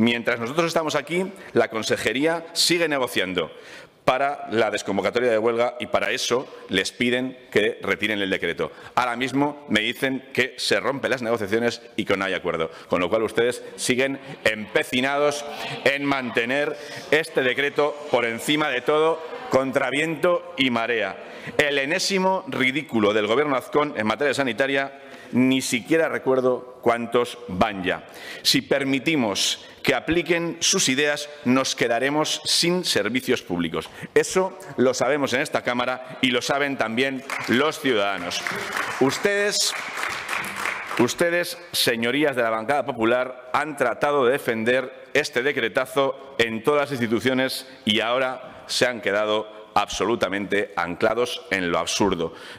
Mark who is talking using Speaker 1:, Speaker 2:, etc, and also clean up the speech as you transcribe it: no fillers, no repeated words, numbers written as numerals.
Speaker 1: Mientras nosotros estamos aquí, la Consejería sigue negociando para la desconvocatoria de huelga y para eso les piden que retiren el decreto. Ahora mismo me dicen que se rompen las negociaciones y que no hay acuerdo, con lo cual ustedes siguen empecinados en mantener este decreto por encima de todo, contra viento y marea. El enésimo ridículo del Gobierno Azcón en materia sanitaria, ni siquiera recuerdo cuántos van ya. Si permitimos que apliquen sus ideas, nos quedaremos sin servicios públicos. Eso lo sabemos en esta Cámara y lo saben también los ciudadanos. Ustedes, señorías de la bancada popular, han tratado de defender este decretazo en todas las instituciones y ahora se han quedado absolutamente anclados en lo absurdo.